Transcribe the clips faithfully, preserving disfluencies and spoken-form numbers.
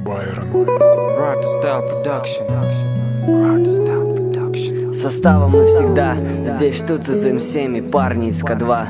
Байрон. Составом навсегда. Здесь что-то за эм семь и парни из ка два.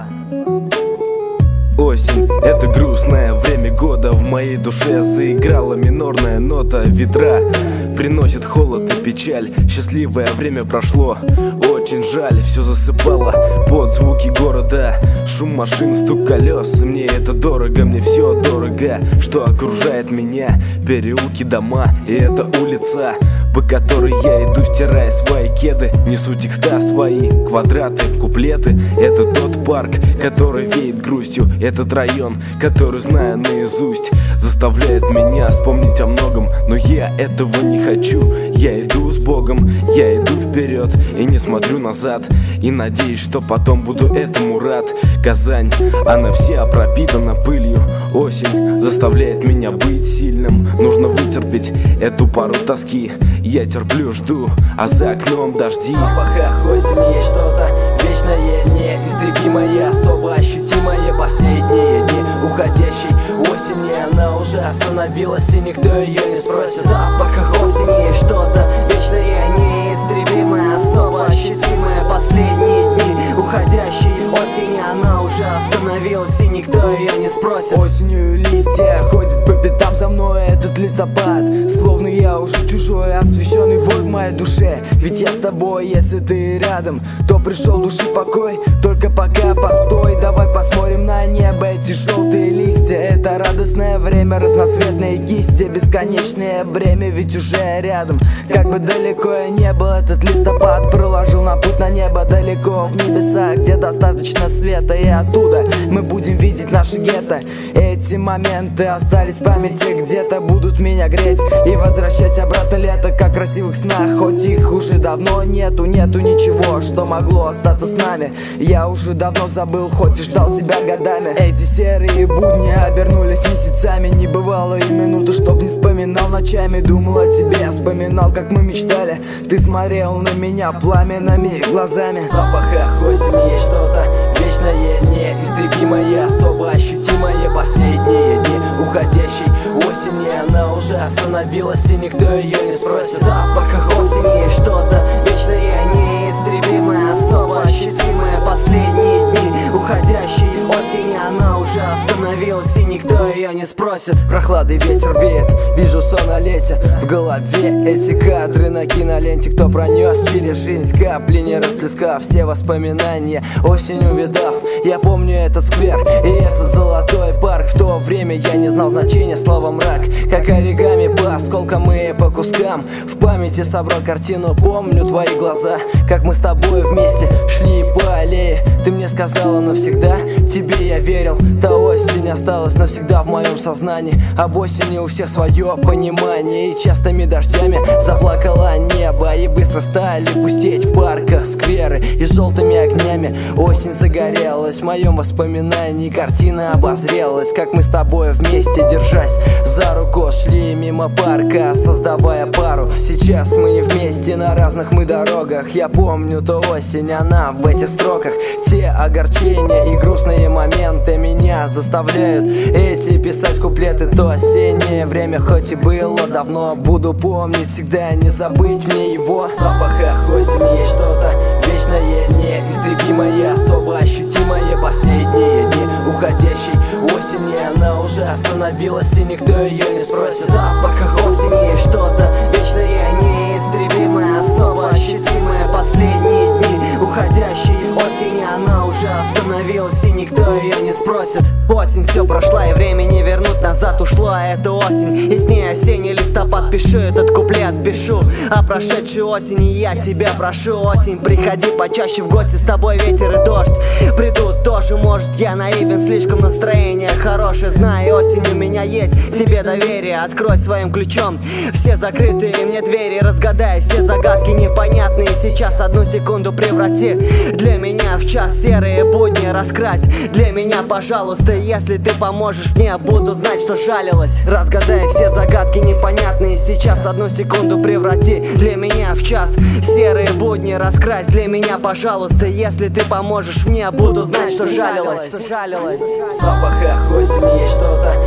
Осень — это грустное время года. В моей душе заиграла минорная нота. Ветра приносит холод и печаль. Счастливое время прошло, очень жаль. Все засыпало под звуки города. Шум машин, стук колес. Мне это дорого, мне все дорого, что окружает меня. Переулки, дома, и это улица, по которой я иду, стирая свои кеды. Несу текста свои, квадраты, куплеты. Это тот парк, который веет грустью. Этот район, который знаю наизусть, заставляет меня вспомнить о многом. Но я этого не хочу. Я иду с Богом, я иду вперед и не смотрю назад. И надеюсь, что потом буду этому рад. Казань, она вся пропитана пылью. Осень заставляет меня быть сильным. Нужно вытерпеть эту пару тоски. Я терплю, жду, а за окном дожди. В запахах осени есть что-то вечное, неистребимое, особо ощутимое. Последние дни уходящей осени, она уже остановилась, и никто ее не спросит. В запахах осени есть что-то вечное, неистребимое, особо ощутимое. Последние дни уходящей осени, она уже остановилась, и никто ее не спросит. Осенью листья ходят по пятам за мной, этот листопад. Словно я уже чужой, освещенный вой в моей душе. Ведь я с тобой, если ты рядом, то пришел души покой. Только пока постой, давай посмотрим на небо. Эти желтые листья, это радостное время. Разноцветные кисти, бесконечное бремя, ведь уже рядом. Как бы далеко я не был, этот листопад проложил на путь на небо. Далеко в небеса, где достаточно света, и оттуда мы будем видеть наши гетто. Эти моменты остались в памяти, где-то будут меня греть и возвращать обратно лето, как в красивых снах. Хоть их уже давно нету, нету ничего, что могло остаться с нами. Я уже давно забыл, хоть и ждал тебя годами. Эти серые будни обернулись месяцами. Не бывало и минуты, чтоб не вспоминал ночами. Думал о тебе, вспоминал, как мы мечтали. Ты смотрел на меня пламенными глазами. В запахах осени есть что-то вечное, неистребимое, особо ощутимое. Последние дни уходящей осени, она уже остановилась, и никто ее не спросит. В запахах осени есть что-то вечное, неистребимое, особо ощутимое. Последние дни уходящей осени, она уже остановилась, и никто ее не спросит. Прохладный ветер веет, вижу сон о лете. В голове эти кадры на киноленте. Кто пронес через жизнь капли, не расплескав все воспоминания, осенью видав. Я помню этот сквер и этот золотой парк. В то время я не знал значения слова мрак. Как оригами по осколкам и по кускам, в памяти собрал картину. Помню твои глаза, как мы с тобой вместе шли по аллее. Ты мне сказала навсегда, тебе я верил. Та осень осталась навсегда в моем сознании. Об осени у всех свое понимание. И частыми дождями заплакало небо, и быстро стали пустеть в парках скверы. И желтыми огнями осень загорелась в моем воспоминании. Картина обозрелась, как мы с тобой вместе, держась за руку, шли мимо парка, создавая пару. Сейчас мы не вместе, на разных мы дорогах. Я помню ту осень, она в этих строках. Те огорчения и грустные моменты меня заставляют эти писать куплеты. То осеннее время, хоть и было давно, буду помнить всегда, не забыть мне его. В запахах осени есть что-то вечное, неистребимое, особо ощутимое. Последние дни уходящей осени, она уже остановилась, и никто ее не спросит. В запахах осени есть что-то вечное, неистребимое, особо ощутимое. Последние дни уходящей осени, она уже остановилась, и никто ее не спросит. Осень все прошла, и время не вернуть назад ушло. А это осень, и с ней осенний листопад. Пишу этот куплет, пишу о прошедшей осени. Я тебя прошу, осень, приходи почаще в гости. С тобой ветер и дождь придут тоже, может, я наивен, слишком настроение хорошее. Знай, осень у меня есть к тебе доверие. Открой своим ключом все закрытые мне двери. Разгадай все загадки непонятные. Сейчас одну секунду преврати для меня в час. Серые будни раскрась для меня, пожалуйста. Если ты поможешь мне, буду знать, что жалилась. Разгадай все загадки непонятные. Сейчас одну секунду преврати для меня в час. Серые будни раскрась для меня, пожалуйста. Если ты поможешь мне, буду знать, что жалилась. В запахах осени есть что-то вечное,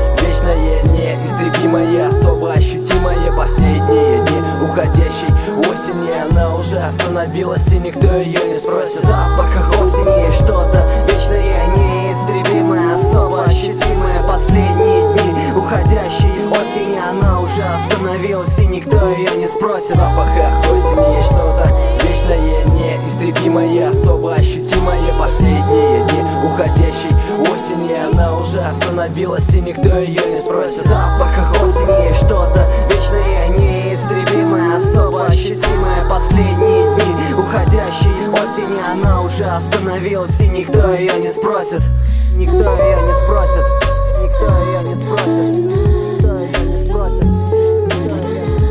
вечное, неистребимое, особо ощутимое последние дни уходящей осени. Она уже остановилась, и никто ее не спросит. В запахах осени есть что-то вечное, неистребимое, особо ощутимое последние дни уходящей осени. Она уже остановилась, и никто ее не спросит. В запахах осени есть что-то вечное, неистребимое, особо ощутимое последние дни уходящей осени. Она уже остановилась, и никто ее не спросит. В запахах осени есть что-то вечное, неистребимое, особо ощутимое последние дни уходящей осени. Она уже остановилась, и никто ее не спросит. Никто ее не спросит. Никто ее не спросит. Никто ее не спросит. Никто ее не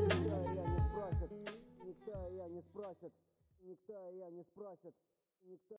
спросит. Никто ее не спросит.